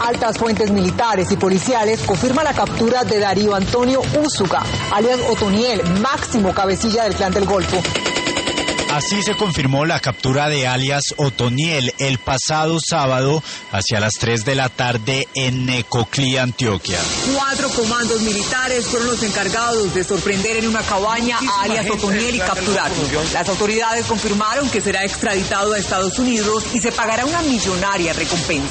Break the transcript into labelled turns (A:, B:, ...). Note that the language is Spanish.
A: Altas fuentes militares y policiales confirman la captura de Darío Antonio Úsuga, alias Otoniel, máximo cabecilla del Clan del Golfo.
B: Así se confirmó la captura de alias Otoniel el pasado sábado hacia las 3 de la tarde en Necoclí, Antioquia.
A: 4 comandos militares fueron los encargados de sorprender en una cabaña a alias Otoniel y capturarlo. Las autoridades confirmaron que será extraditado a Estados Unidos y se pagará una millonaria recompensa.